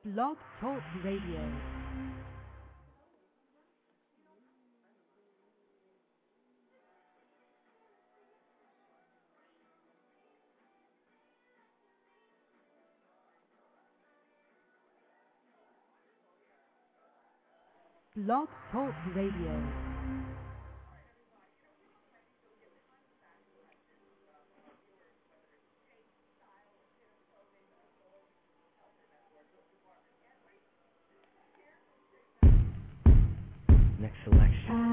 Blog Talk Radio. Blog Talk Radio. Next selection.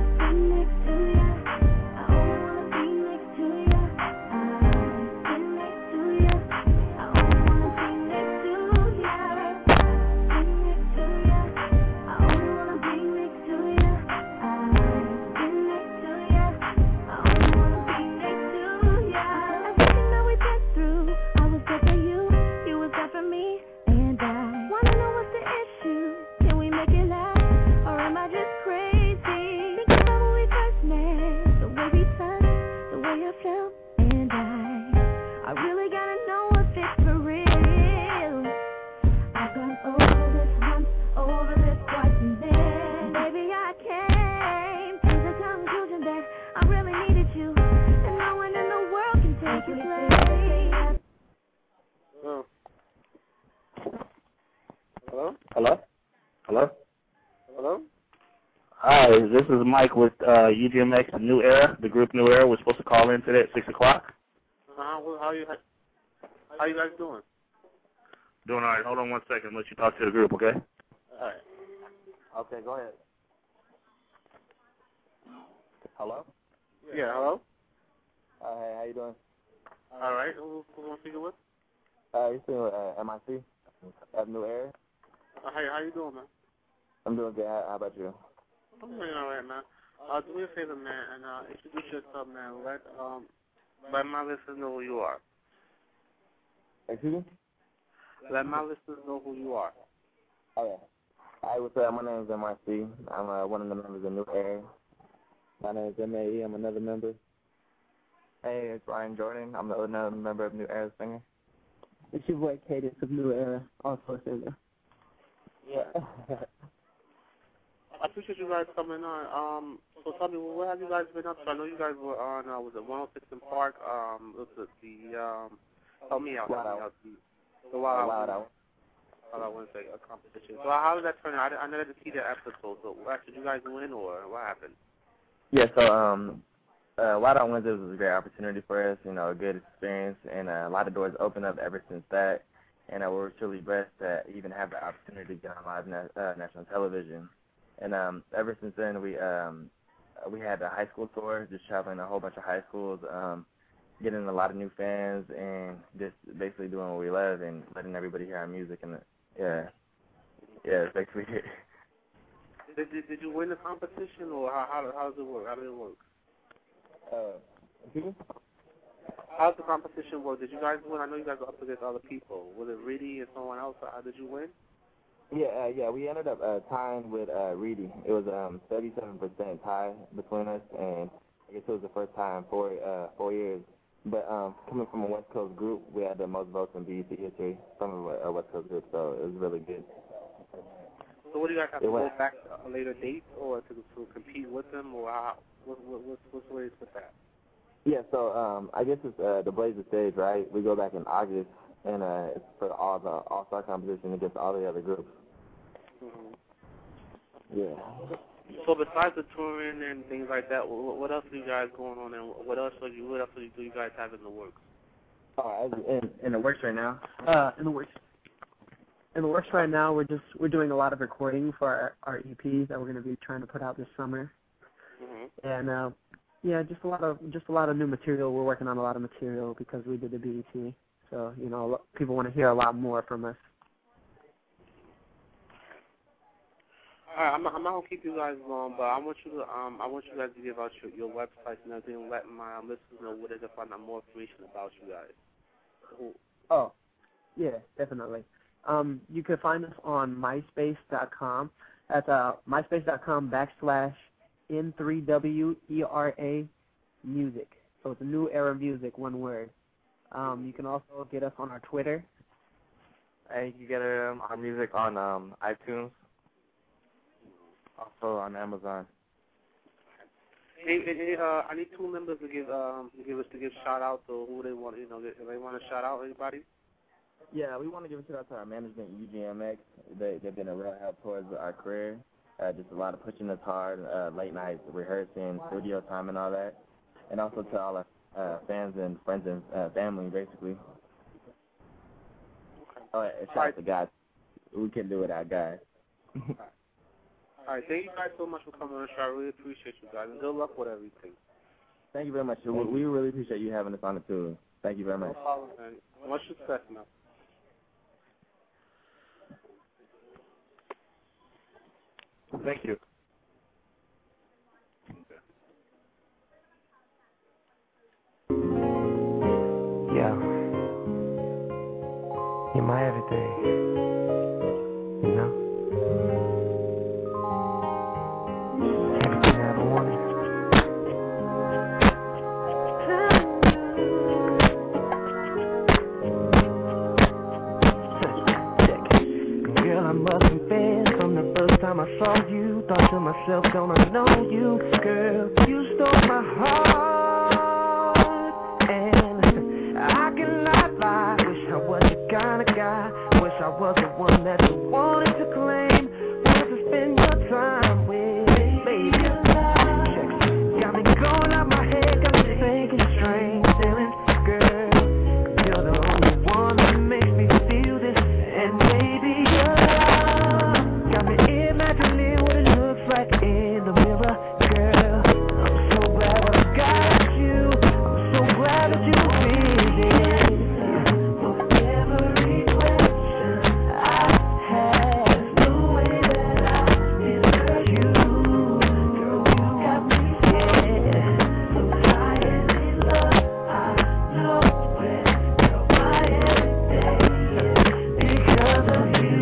This is Mike with UGMX, the New Era, the group New Era. We're supposed to call in today at 6 o'clock. Well, how you guys doing? Doing all right. Hold on one second. Let you talk to the group, okay? All right. Okay, go ahead. Hello? Yeah, hello? Hey, how you doing? All right. Who want to speak with? You're speaking with MIC at New Era. How you doing, man? I'm doing good. How about you? I'm doing all right, man. Do me a favor, man, and introduce yourself, man. Let my listeners know who you are. Excuse me? Let my listeners know who you are. Oh, yeah. Hi, what's up? My name is MIC. I'm one of the members of New Era. My name is MAE. I'm another member. Hey, it's Ryan Jordan. I'm another member of New Era singer. It's your boy Cadence of New Era, also a singer. Yeah. I appreciate you guys coming on. So tell me, what have you guys been up to? I know you guys were on, was it 106 in Park? Was it help me out. The Wild Out Wednesday competition. So how did that turn out? I never did see that episode. So did you guys win, or what happened? Yeah, so Wild Out Wednesday was a great opportunity for us, a good experience, and a lot of doors opened up ever since that. And we're truly blessed to even have the opportunity to get on live national television. And ever since then, we had a high school tour, just traveling a whole bunch of high schools, getting a lot of new fans, and just basically doing what we love and letting everybody hear our music. And it's basically it. Did you win the competition, or how does it work? How did it work? Excuse me? How does the competition work? Did you guys win? I know you guys were up against other people. Was it Reedy and someone else? How did you win? Yeah. We ended up tying with Reedy. It was 37% tie between us, and I guess it was the first time in 4 years. But coming from a West Coast group, we had the most votes in BET history from a West Coast group, so it was really good. So what do you guys have to go back to a later date, or to compete with them, or what's the latest with that? Yeah, so I guess it's the Blaze the Stage, right? We go back in August, and it's for all the All-Star competition against all the other groups. Mm-hmm. Yeah. So besides the touring and things like that, what else are you guys going on, and what else do you guys have in the works? In the works right now? In the works right now, we're doing a lot of recording for our EP that we're going to be trying to put out this summer. Mm-hmm. And just a lot of new material. We're working on a lot of material because we did the BET. So people want to hear a lot more from us. All right, I'm not gonna keep you guys long, but I want you guys to give out your websites and everything, and let my listeners know where they can find out more information about you guys. Cool. Oh, yeah, definitely. You can find us on myspace.com. That's myspace.com/N3WERA music. So it's a New Era Music, one word. You can also get us on our Twitter. And you can get our music on iTunes, also on Amazon. Hey, I need two members to give shout out to who they want. You know, if they want to shout out anybody. Yeah, we want to give a shout out to our management, UGMX. They've been a real help towards our career. Just a lot of pushing us hard, late nights rehearsing, studio time, and all that. And also to all our fans and friends and family, basically. Oh, shout out to guys. We couldn't do it without guys. All right, thank you guys so much for coming on the show. I really appreciate you guys, and good luck with everything. Thank you very much. We really appreciate you having us on the tour. Thank you very much. No problem, man. Much success now. Thank you. Yeah. You're my everything. You know? Everything I ever wanted. Girl, I must confess, from the first time I saw you, thought to myself, don't I know you? Girl, you stole my heart, and I cannot lie. Wish I was the kind of guy, wish I was the one that you wanted to claim, wanted to spend your time with, baby. Got me going out my head, got me thinking strange feelings, girl. You're the only one that makes me feel this, and baby, your love got me imagining what it looks like in the mirror, girl. I'm so glad that I got you. I'm so glad that you did it. For every question I have, the way that I deserve you, girl, you got me scared. So high and in love, I know it. You're my everything because of you.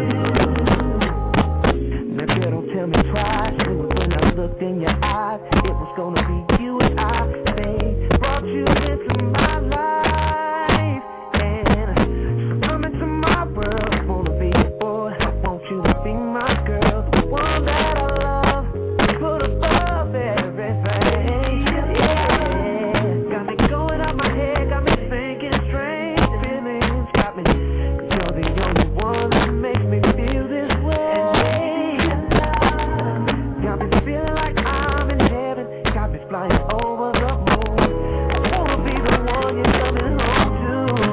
Now girl, don't tell me twice. Knew it when I looked in your eyes. It was gonna be you and I. They brought you into my life, and so come into my world. Wanna be your boy, I want you to be my girl, the one that I love, put above everything. Yeah, got me going out my head, got me thinking strange feelings, got me. 'Cause you're the only one that makes me feel this way. Got me feeling like I'm in heaven, got me flying over the moon. I wanna be the one you're coming home to.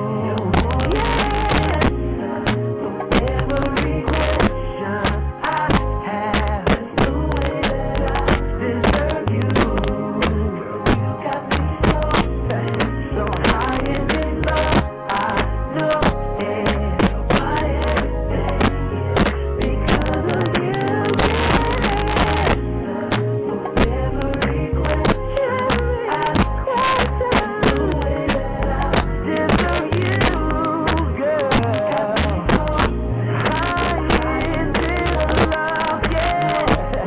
Yeah. So every question I have is the way that I deserve you. Girl, you got me so high and in love. I know it's my everything because of you. So every question I have is the way that I deserve you, girl. High and in love, yeah.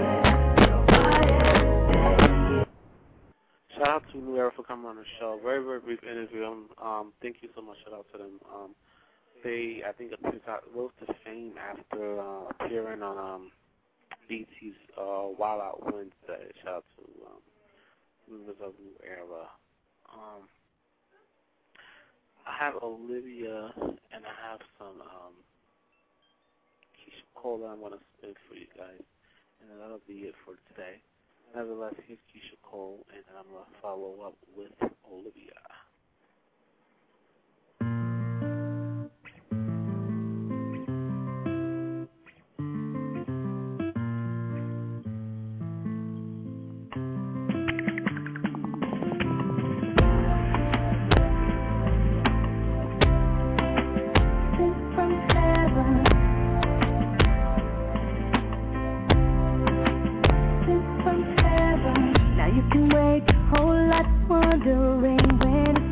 Shout out to New Era for coming on the show. Very, very brief interview. Thank you so much. Shout out to them. They, I think, rose to fame after appearing on BT's Wild Out Wednesday. Shout out to members of New Era. I have Olivia and I have some Keisha Cole that I want to spin for you guys, and then that'll be it for today. Nevertheless, here's Keisha Cole, and then I'm going to follow up with Olivia. From heaven, sent from heaven. Now you can wait a whole lot wondering when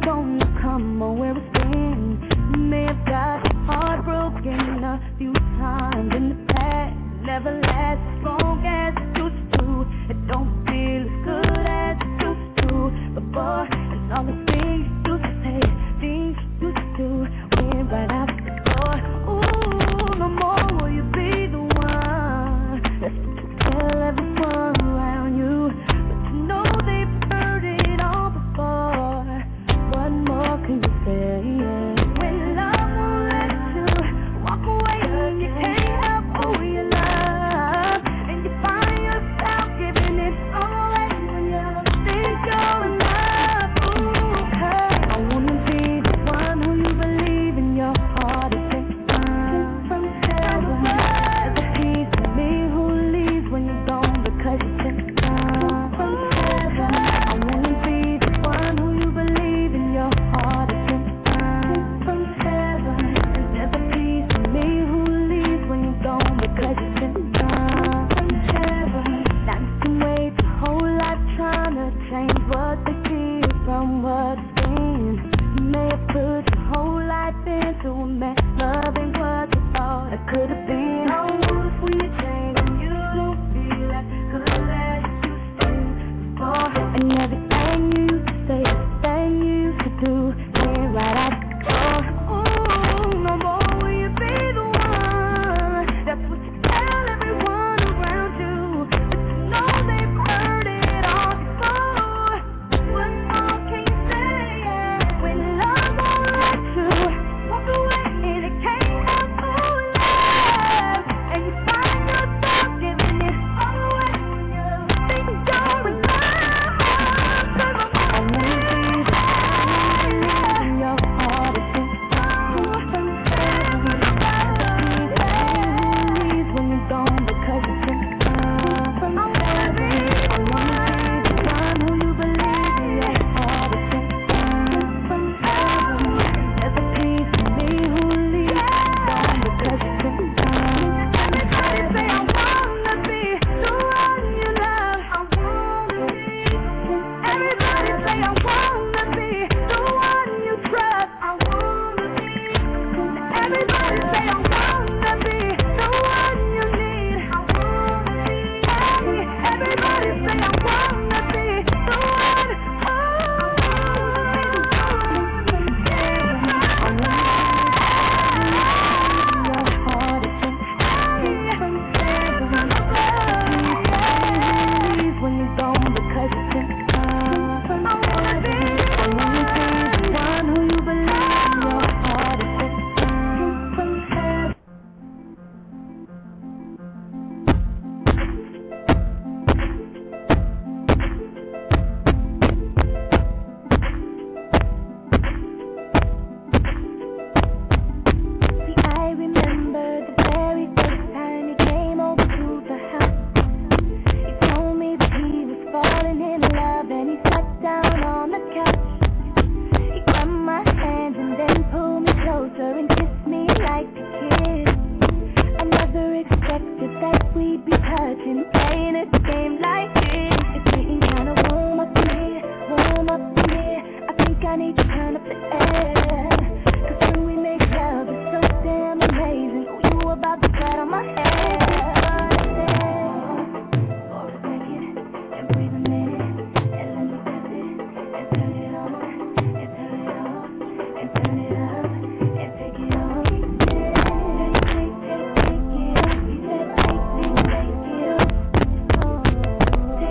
we be touching, playing a game like this. It's getting kinda warm up in here, warm up in here. I think I need to turn up the air. Cause when we make love, it's so damn amazing. Oh, you about to flat on my head. For a second, and breathe a minute, and let me test it, and turn it on, and turn it off, and turn it up, and take it off. Take it up. You said take it up.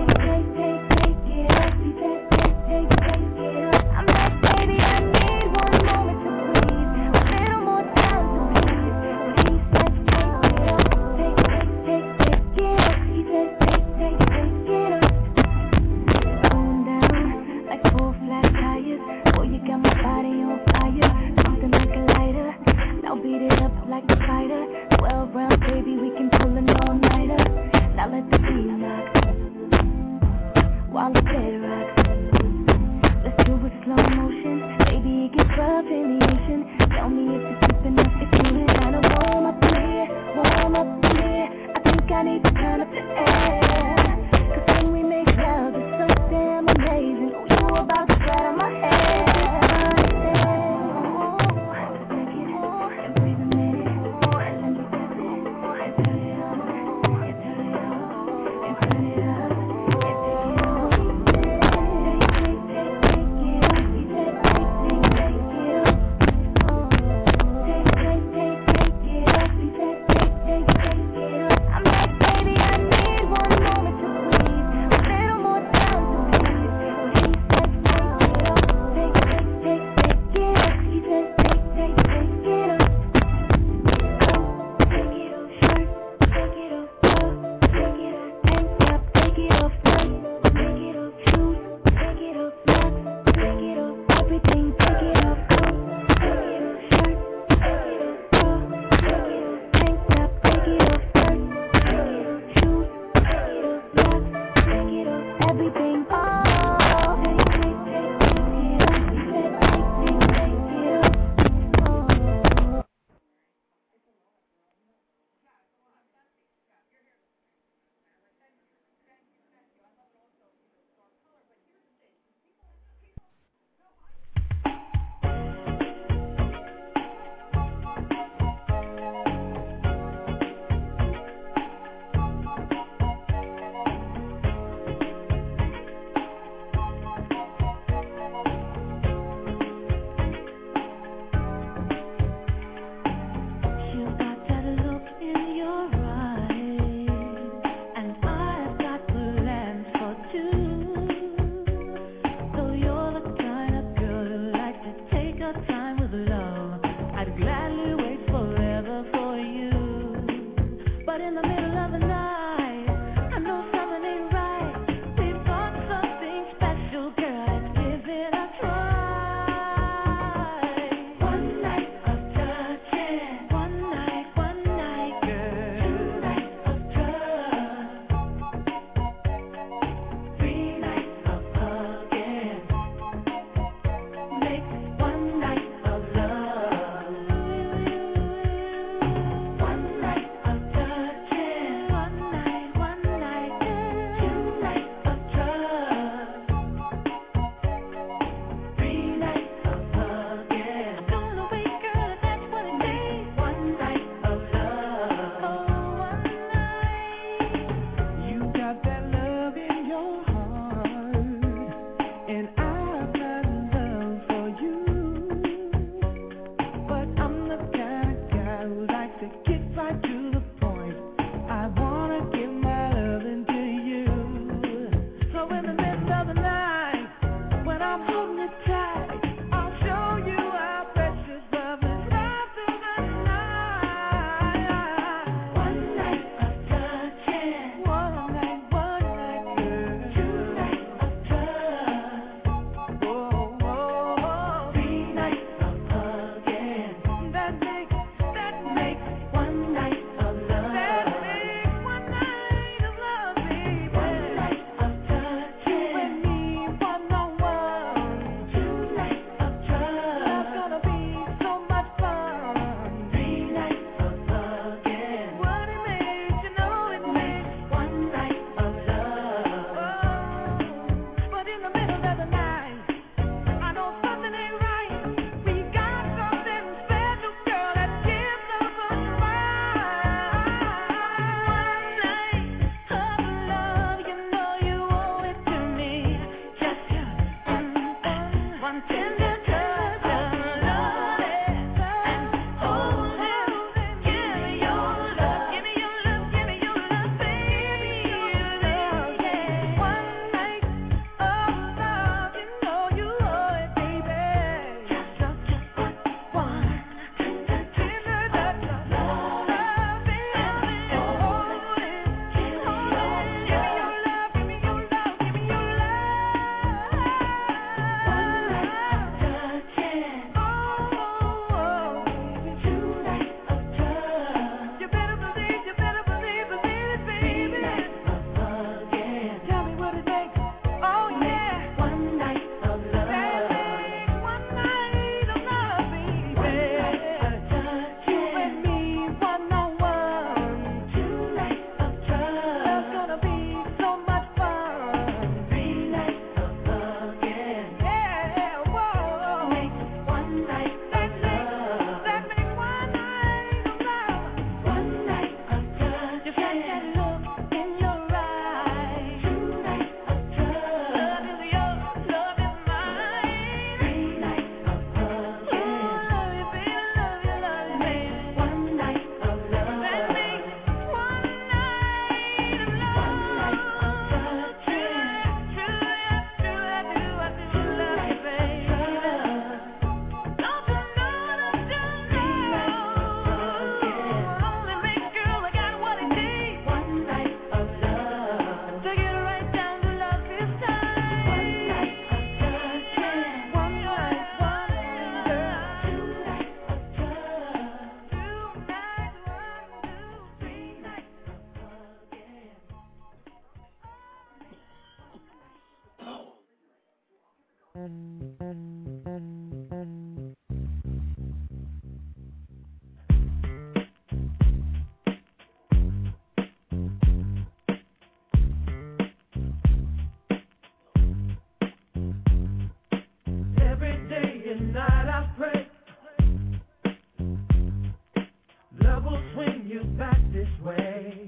way.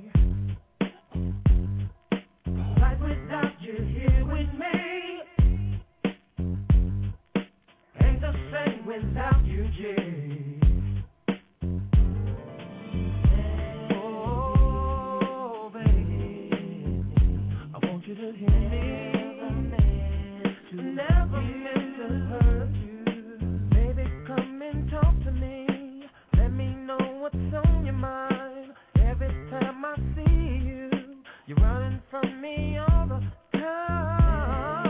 Life without you here with me ain't the same without you, G. Oh, baby, I want you to hear me. Never meant to hurt you. Baby, come and talk to me. Let me know what's on your mind. Every time I see you, you're running from me all the time.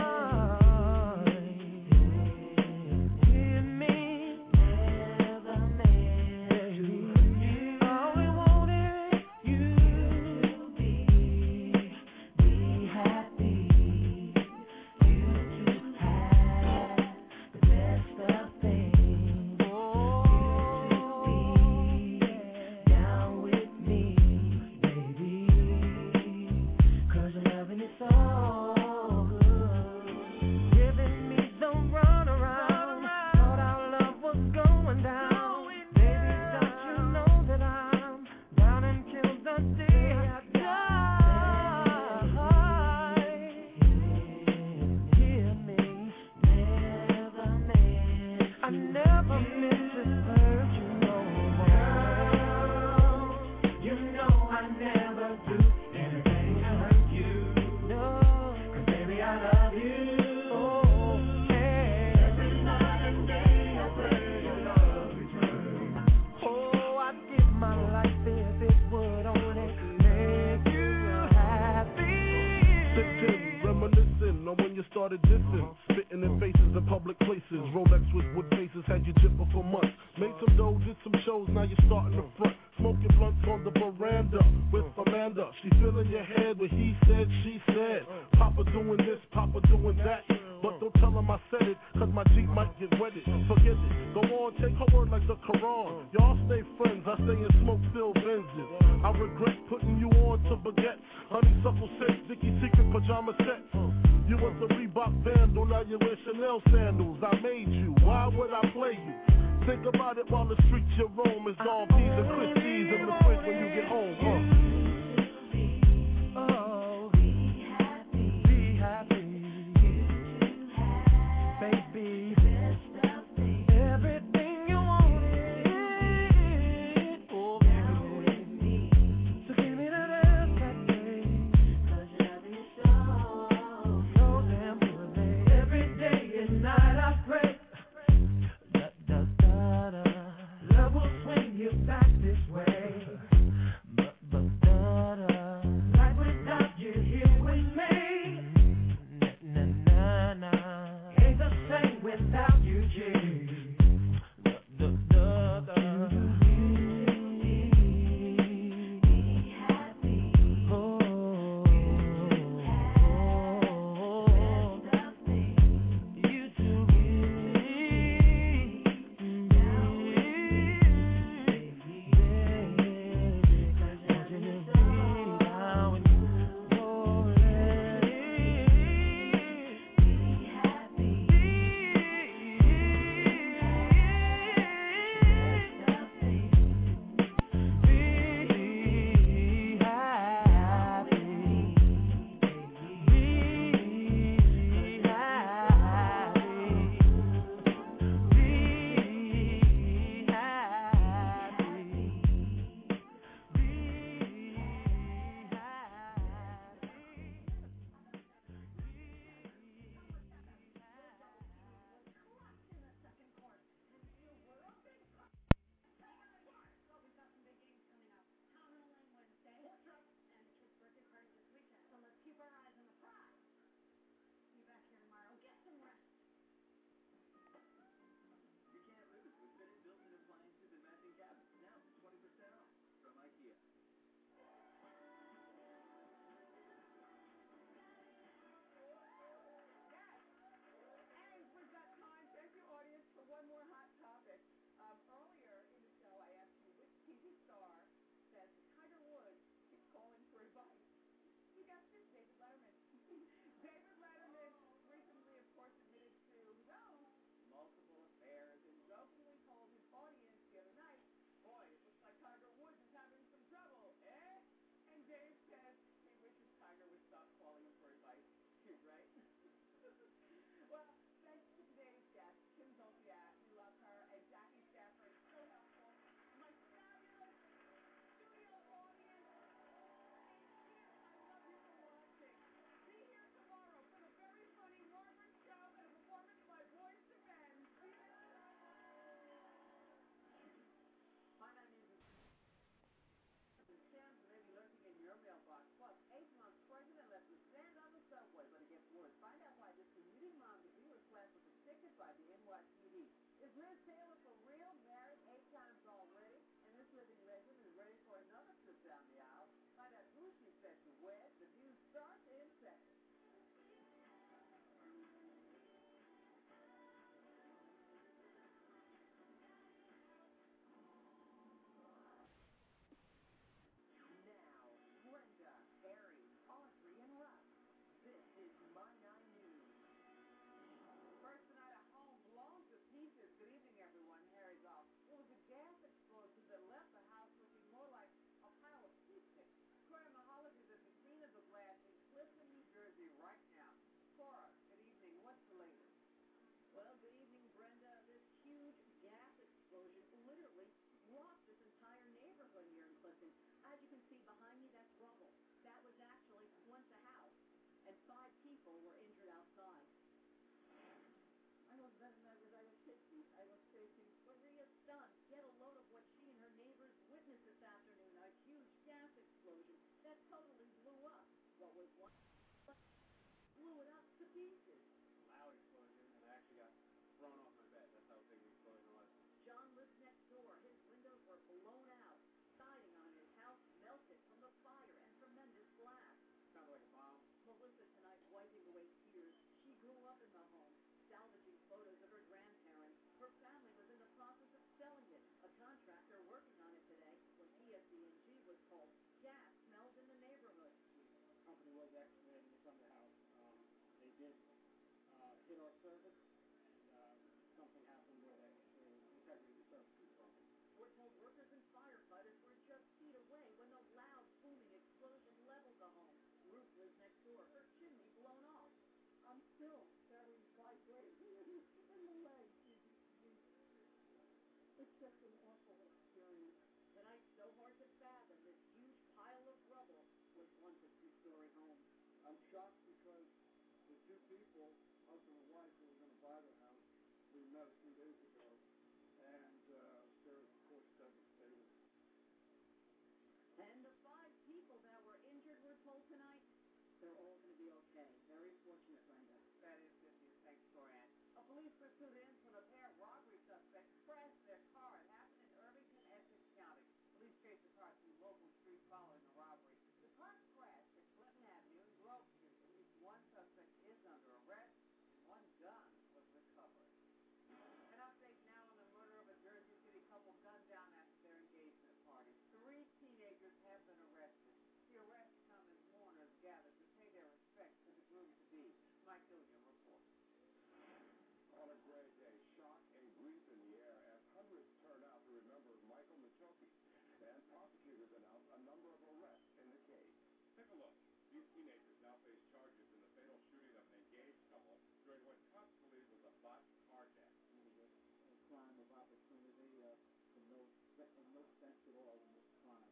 Hear me. Never meant to hurt you. All we wanted you to be happy. Started dissing, spitting in faces in public places. Rolex with wood faces had you jipping for months. Made some dough, did some shows, now you're starting to front. Smoking blunts on the veranda with Amanda. She filling your head with he said, she said. Papa doing this, Papa doing that. But don't tell him I said it, cause my Jeep might get wetted. Forget it, go on, take her word like the Quran. Y'all stay friends, I stay in smoke-filled Benzes. I regret putting you on to baguettes. Honeysuckle scents, Dickie Secret pajama sets. You was a Reebok vandal, now you wear Chanel sandals. I made you, why would I play you? Think about it while the streets you roam is all P's and Christie's in the fridge when you get home, Oh, be happy, be happy. Baby, everything you wanted, oh, baby. So give me that ass that day, 'cause you love me so damn good, baby. Every day and night I pray, love will swing you back this way, but by the NYPD. Is Liz Taylor for real? Married 8 times already? And this living legend is ready for another trip down the aisle. Find out who she set to wed. The news starts in seconds. Now, Brenda, Harry, Audrey, and Russ. This is My 9 News. First night at home, blown to pieces. Good evening, everyone. Harry's off. It was a gas explosion that left the house looking more like a pile of toothpicks. Cora Mahalik is at the scene of the blast in Clifton, New Jersey right now. Cora, good evening. What's the latest? Well, good evening, Brenda. This huge gas explosion literally rocked this entire neighborhood here in Clifton. As you can see behind me, that's rubble. That was actually once a house, and 5 people were injured outside. I was very nervous. I was shaking. Maria stunned. Get a load of what she and her neighbors witnessed this afternoon. A huge gas explosion that totally blew up. What was one? Blew it up to pieces. Loud explosion, and I actually got thrown off my bed. That's how big the explosion was. John lives next door. His windows were blown out. Siding on his house melted from the fire and tremendous blast. Sounded like a bomb. Melissa tonight wiping away tears. She grew up in the home, salvaging photos of her grandparents. Her family was in the process of selling it. A contractor working on it today when PSE&G was told gas smelled in the neighborhood. The company was excavating from the house. They did hit our service, and something happened where the integrity of the service was broken. We're told workers and firefighters were just feet away when the loud booming explosion leveled the home. Ruth lives next door, her chimney blown off. I'm still very vibrating in the leg. It's just an awful experience. Tonight, so hard to fathom, this huge pile of rubble was once a 2-story home. I'm shocked because the 2 people, husband and wife, who were going to buy the house, we met a few days ago, and they're, of course, devastated. And the 5 people that were injured, we're told tonight, they're all going to be okay. Very fortunate, Brenda. That is good news. Thanks, Corianne. A police pursuit ends when a pair of robbery suspects crashed their car. It happened in Irvington, Essex County. Police chased the car through local streets following the robbery. The car crashed at Clinton Avenue and Grove Street. At least 1 suspect is under arrest, and 1 gun was recovered. An update now on the murder of a Jersey City couple gunned down after their engagement party. 3 teenagers have been arrested. The arrests come as mourners gather to pay their respects to the groom-to-be. Mike Gilliam reports. On a gray day, shock and grief in the air as hundreds turn out to remember Michael Machoki. And prosecutors announced a number of arrests in the case. Take a look. These teenagers now face charges in the fatal shooting of an engaged couple during what cops believe was a botched carjack. It was a crime of opportunity, in no sense at all in this crime.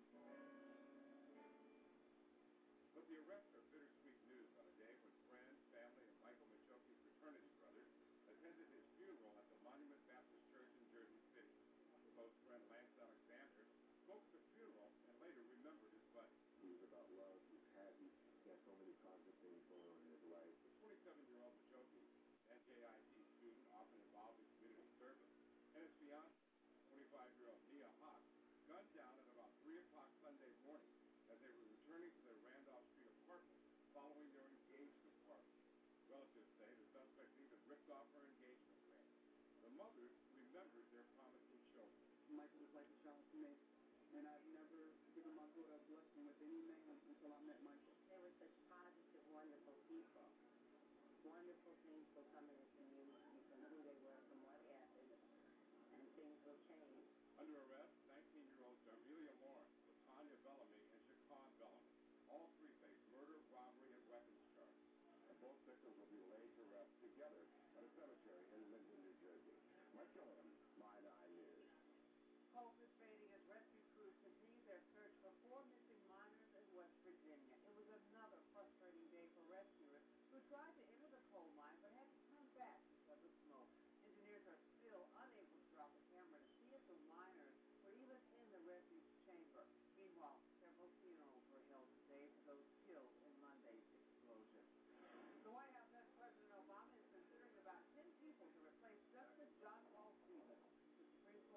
But the arrests are bittersweet news on a day when friends, family, and Michael Machoki's fraternity brothers attended his funeral at the Monument Baptist Church in Jersey City. Close friend Lance Alexander spoke at the funeral and later remembered his buddy. He was about love, he was happy, he had so many positive things going on in his life. The 27-year-old Machoki, NJIT student often involved in community service, and his fiancée, 25-year-old Nia Hawk, gunned down at about 3 o'clock Sunday morning as they were returning to their Randolph Street apartment following their engagement party. Relatives say the suspect even ripped off her engagement ring. The mothers remembered their promising children. Michael was like a child to me, and I've never given my daughter a blessing with any man until I met Michael. They were such positive, wonderful people. Wonderful things will come in the community from who they were, from what happened, and things will change. Under arrest, 19-year-olds Darmelia Lawrence, Latanya Bellamy, and Shaquan Bellamy. All 3 face murder, robbery, and weapons charges. And both victims will be laid to rest together at a cemetery in Linden, New Jersey. Mike Gilliam, My 9 News. Hope is fading as rescue crews continue their search for 4 missing miners in West Virginia. It was another frustrating day for rescuers who tried to enter the coal mine but had to turn back because of smoke. Engineers are still unable to drop a camera to see if the miners were even in the refuge chamber. Meanwhile, several funerals were held today for those killed in Monday's explosion. The White House says President Obama is considering about 10 people to replace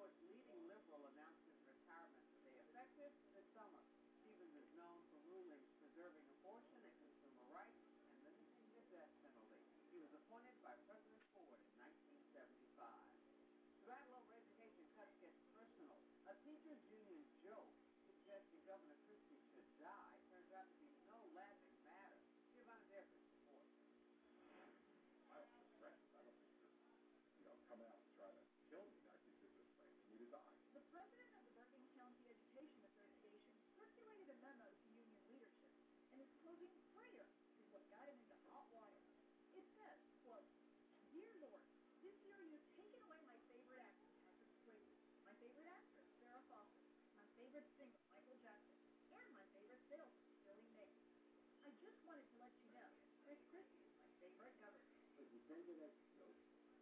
York's leading liberal announced his retirement today, effective this summer. Stevens is known for rulings preserving abortion and consumer rights and limiting the death penalty. He was appointed by President Ford in 1975. The battle over education cuts gets personal. A teachers' union joke suggesting Governor Christie should die turns out to be no laughing matter. Giovanna Davis reports. I don't think threats. I don't think they're, coming out to try to kill me. I think they're just saying they need to die. The president of the Bergen County Education Association circulated a memo to union leadership, and his closing prayer is what got him into hot water. It says, quote, "Dear Lord, this year you've taken away my favorite actor, Patrick Swayze, my favorite actress, Sarah Fawcett, my favorite singer, Michael Jackson, and my favorite salesman, Billy Mays. I just wanted to let you know, Chris Christie is my favorite governor." But the sender that joke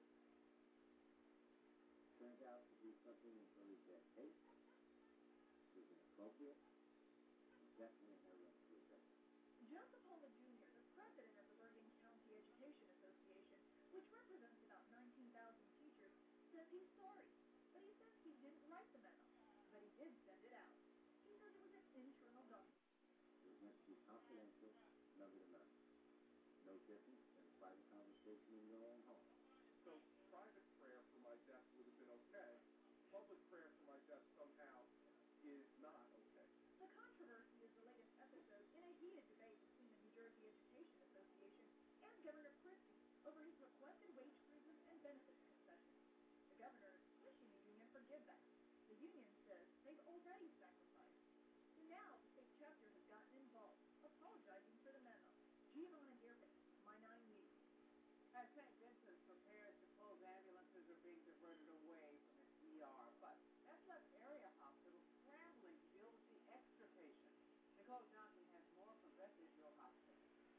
turned out to be something in Billy's bad taste. It was inappropriate. Definitely had room to address. Joseph Hola Jr., the president of the Bergen County Education Association, which represents about 19,000 teachers, says he's sorry, but he says he didn't write the memo, but he did send it out. He says it was an internal document. It was meant to be confidential, nevertheless. No different than a private conversation in your own home. So private prayer for my death would have been okay. Public prayer for my death somehow is not okay. The controversy is the latest episode in a heated debate between the New Jersey Education Association and Governor Christie over his requested wage freezes and benefits concessions. The governor is pushing the union for givebacks. The union says they've already sacrificed. And now the state chapter has gotten involved, apologizing for the memo. Giovanna Dearman, My 9 News. As St. Vincent's prepares to close, ambulances are being diverted away from its ER, but that's left area hospitals scrambling to deal with the extra patients. Nicole Johnson has more from Beth Israel Hospital.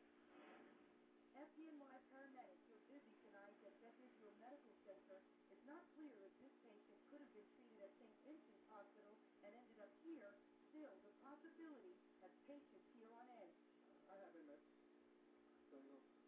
FDNY paramedics are busy tonight at Beth Israel Medical Center. It's not clear if this patient could have been treated at St. Vincent's Hospital and ended up here. Still, the possibility has patients here on edge. I have a miss. So,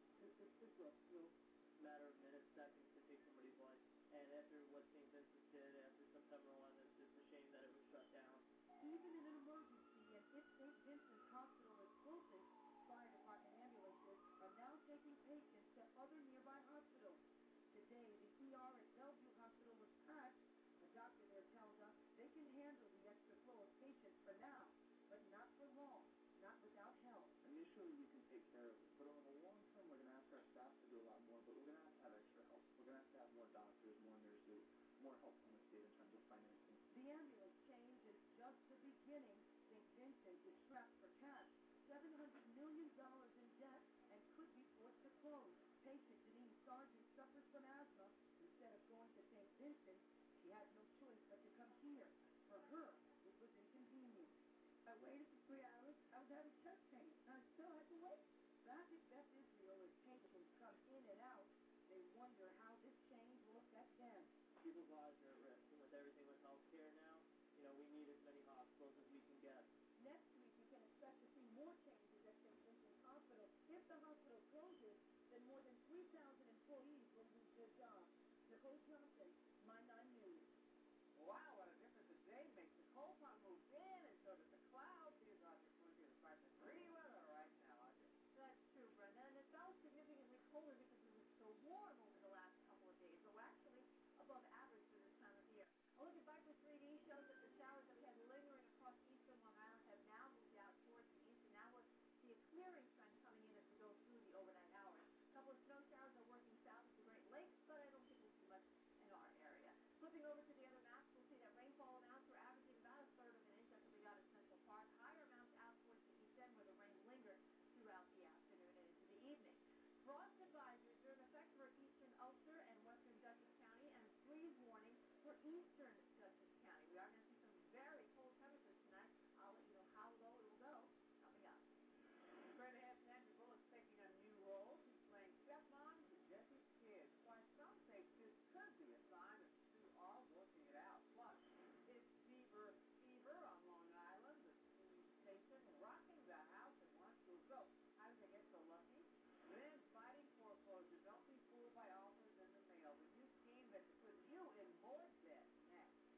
it's rough, matter of minutes, seconds to take somebody's life. And after what St. Vincent did after September 11th, it's a shame that it was shut down. Even in an emergency, and if St. Vincent's Hospital is closing, fire department ambulances are now taking patients to other nearby hospitals. Today, the ER at Bellevue Hospital was packed. The doctor there tells us they can handle the extra flow of patients for now, but not for long. Not without help. Initially, we can take care of it, but on the long term, we're going to ask our staff to do a lot more, but we're going to have extra help. We're going to have more doctors, more nurses, more help from the state in terms of financing. The ambulance change is just the beginning. St. Vincent is strapped for cash, $700 million in debt, and could be forced to close. Patient Denise Sargent suffers from asthma. Instead of going to St. Vincent, she had no choice but to come here. For her, it was inconvenient. I waited for 3 hours. I was having chest pain. I still had to wait. Back at Beth Israel, as patients come in and out, they wonder how this change will affect them. People's lives are at risk, and with everything with healthcare now, we need as many hospitals as we can get. Next week, we can expect to see more changes at St. Vincent's Hospital. If the hospital closes, then more than 3,000 employees will lose their jobs. Nicole Johnson, My 9 News. Wow, what a difference a day makes. The cold front moves in, and so does the clouds. Here's Roger Quincy with the pretty weather right now, Roger. That's true, Brenda, and it felt significantly colder because it was so warm over the last couple of days. So actually, above average for this time of year. A look at Viper 3D shows that the showers that we had lingering across eastern Long Island have now moved out towards the east, and now we'll see a clearing trend coming in as we go through the overnight hours. A couple of snow showers are working south of the Great Lakes, but I don't think we'll see much in our area. Flipping over to the other maps, we'll see that rainfall amounts were averaging about 1/3 of an inch. That's what we got at Central Park. Higher amounts out towards the east end where the rain lingered throughout the afternoon and into the evening. Frost advisories are in effect for eastern Ulster and western Dutchess County, and a freeze warning for eastern Dutchess County. We are going to see some very cold temperatures tonight. I'll let you know how low it will go coming up. Brenda has Sandra Bullock taking a new role. She's playing stepmom to Jesse's kids. Why some say this could be a sign that the two are working it out. Plus, it's fever on Long Island. The station rocking the house in one school. So, how did they get so lucky? Then fighting foreclosure. Don't be fooled by offers in the mail. The new scheme that could put you in more debt next.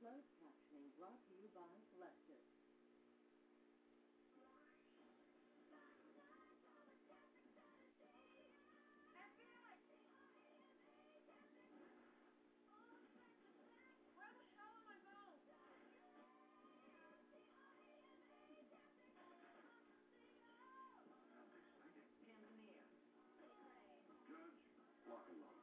Closed captioning brought to you by Lexus. Judge, walk along.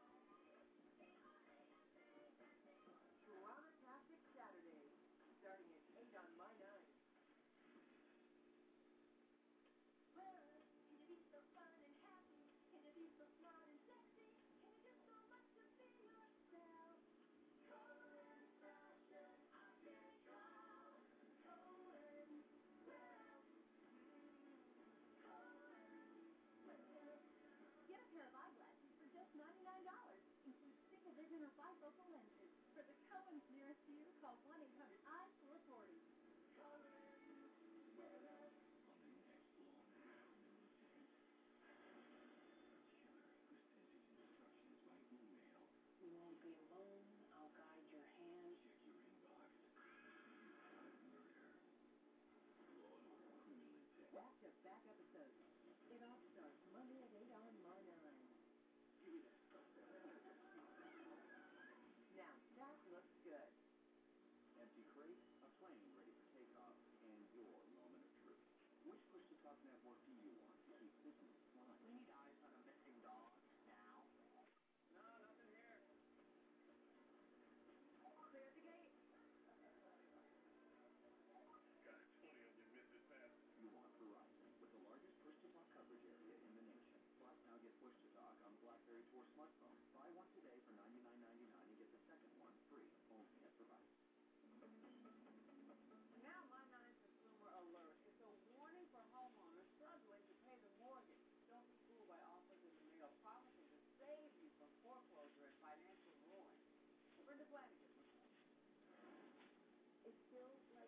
Toronto-tastic Saturday, starting at 8 on My 9. Can you be so fun and happy? Can you be so smart and sexy? Can you do so much to be yourself? Cohen Fashion Architectural. Cohen Well. Get a pair of eyeglasses for just $99. Includes single vision or bifocal lenses. For the Cohens nearest to you, call 1-800-EYES for reporting. Cohen Well. On the next long afternoon date, a killer who sends his instructions by email. You won't be alone. I'll guide your hand. Check your inbox. You have murder. Loyal, criminal intent. Back-to-back episodes. It all starts Monday at 8 on My 9. Give me that. Now, that looks good. Empty crate, a plane ready for takeoff, and your moment of truth. Which push-to-talk network do you want to keep business flying? We need eyes on a missing dog now. No, nothing here. Clear the gate. Got 20 on your missing pass. You want Verizon, with the largest push-to-talk coverage area in the nation. Plus, now get push-to-talk on the BlackBerry Tour smartphone. Buy one today for $99.99 and get the second one free, only at Verizon. Now My 9's consumer alert. It's a warning for homeowners struggling to pay the mortgage. Don't be fooled by offers in the mail promising to save you from foreclosure and financial ruin. Brenda Flanagan reports. It feels like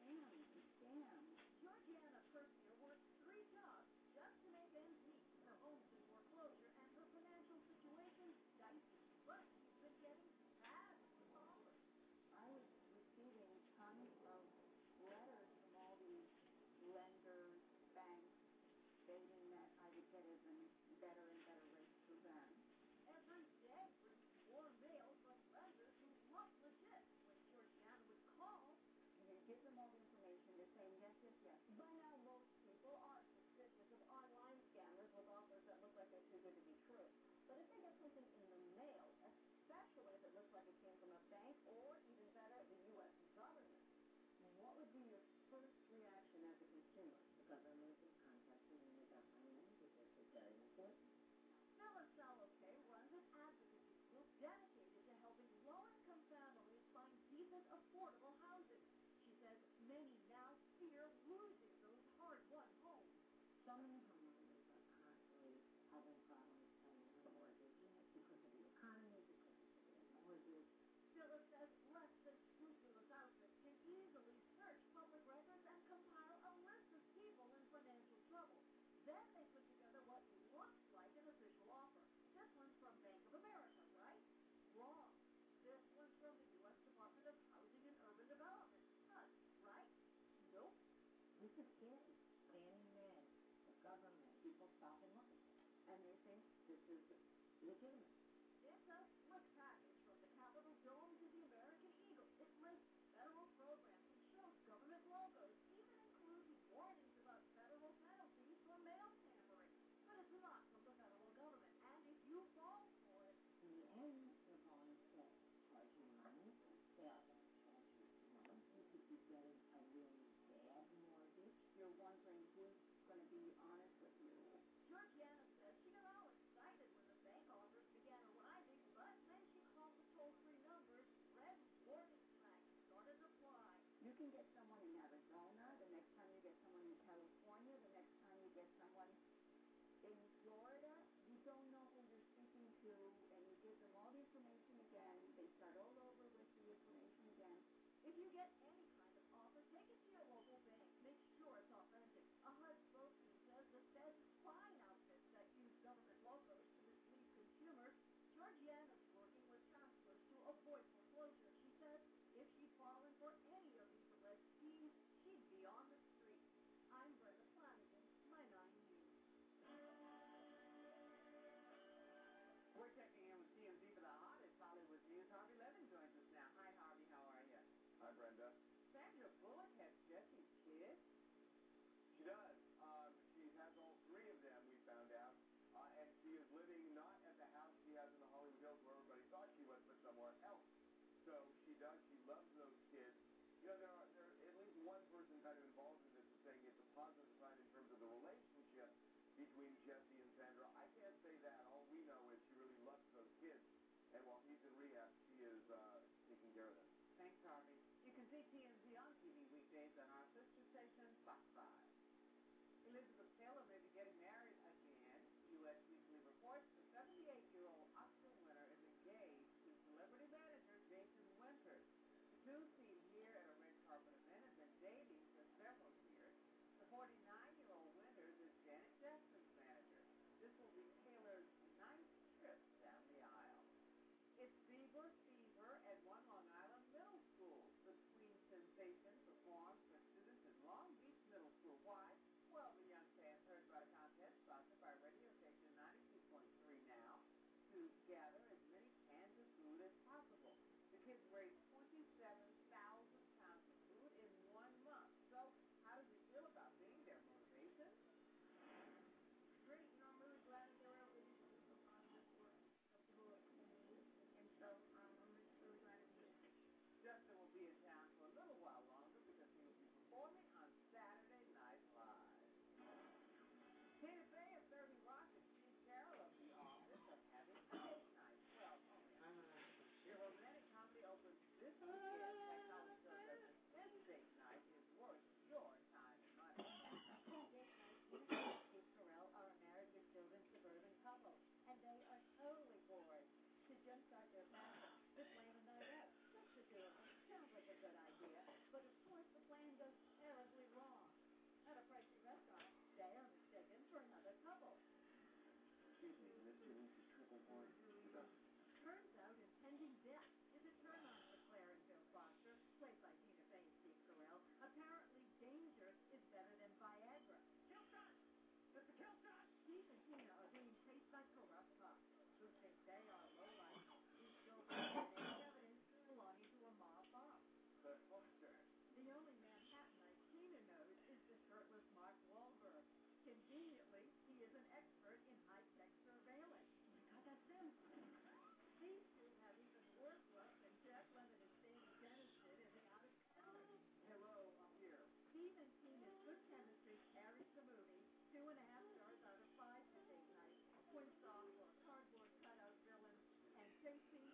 scams. Georgiana Percier works 3 jobs just to make ends meet. Her home's in foreclosure and her financial situation dicey. But she's been getting fast callers. I was receiving tons of letters from all these lenders, banks, stating that I would get even better and better rates through them. Every day brings more mail from lenders who look legit. When Georgiana would call, You give them all the information, they're saying yes, yes, yes. by now most people are suspicious of online scammers with offers that look like they're too good to be true. But if they get something in the mail, especially if it looks like it came from a bank or, even better, the U.S. government, What would be your first reaction as a consumer? The government is contacting me about my name because it's very important. Phyllis Salopay runs an advocacy group dedicated to helping low-income families find decent, affordable housing. She says many now fear losing those hard-won homes. So many homeowners are constantly having problems paying their mortgage because of the economy, because of their mortgage. Phyllis says less than scrupulous outfits can easily search public records and compile a list of people in financial trouble. Then they put together what looks like an official offer. This one's from Bank of America, right? Wrong. This one's from the U.S. Department of Housing and Urban Development. Right? Nope. This is scary. Fannie Mae, the government, people stop and look at it. And they think this is legitimate. It's a slick package from the Capitol Dome to the American Eagle. It lists federal programs and shows government logos, even includes warnings about federal penalties for mail tampering. But it's not from the federal government, and if you fall for it, In the end, they're going to charge you money. They are going to charge you money. You could be getting a really bad mortgage. You're wondering who's going to be honest with you. Georgiana says she got all excited when the bank offers began arriving, but then she called the toll-free numbers, red warning flags started to fly. You can get someone in Arizona, the next time you get someone in California, the next time you get someone in Florida. You don't know who you're speaking to, and you give them all the information again. They start all over with the information again. If you get any kind of offer, take it to your local bank. Make sure it's authentic. A HUD spokesman says the Fed's spying outfits that use government logos to mislead consumers. Georgiana's working with counselors to avoid foreclosure. She says if she'd fallen kind of involved in this is saying it's a positive sign in terms of the relationship between Jesse and Sandra. I can't say that. All we know is she really loves those kids, and while he's in rehab, she is taking care of them. Thanks, Harvey. You can see TMZ on TV weekdays on our sister station, Fox 5. Elizabeth Taylor may be getting married again. U.S. Weekly reports the 78-year-old Oscar winner is engaged to celebrity manager Jason Winters. The two seen here at a red carpet event have been dating for several years. The 49-year-old Winters is Janet Jackson's manager. This will be Taylor's ninth trip down the aisle. It's fever at one Long Island middle school. The Queen sensation performs for students in Long Beach Middle School. Why? Well, the young fans heard about a contest sponsored by radio station 92.3 now to gather as many cans of food as possible. The kids raised 27,000 pounds of food in 1 month. So, how does it feel about being their motivation? Great, I'm really glad that they were able to do some positive work of people in need. And so I'm really glad to be here. Justin will be in town for a little while longer because he will be performing on Saturday Night Live. Tina Fey and 30 Rock and Steve Carroll of The Office are having a date night. Well, your romantic comedy opens this weekend at College Film. This date night is worth your time and money. Date night, Tina and Steve Carell are a married to children suburban couple, and they are totally bored. To jumpstart their passion, they plan a night out. Just the two of them. Sounds like a good idea, but of course the plan goes terribly wrong. At a pricey restaurant, they are mistaken for another couple. Excuse me, Miss Janice's triple wine. Turns out impending death is a turn-on for Claire and Bill Foster, played by Tina Fey and Steve Carell. Apparently, danger is better than Viagra. Kill shot! Mr. Kill shot! Steve and Tina are being chased by corrupt cops who think they are lowlife. These children have evidence belonging to a mob boss. But Foster. The only Manhattanite Tina knows is the shirtless Mark Wahlberg. Conveniently, he is an expert in high-tech surveillance. Oh my God, that's him. These two have even worse luck than Jeff Lemon and Jamie Dennis did in The Out of Town. Hello, I'm here. Steve and Tina's good chemistry carries the movie 2.5 stars out of 5 for date night. Twin soft or cardboard cutout villains and chasing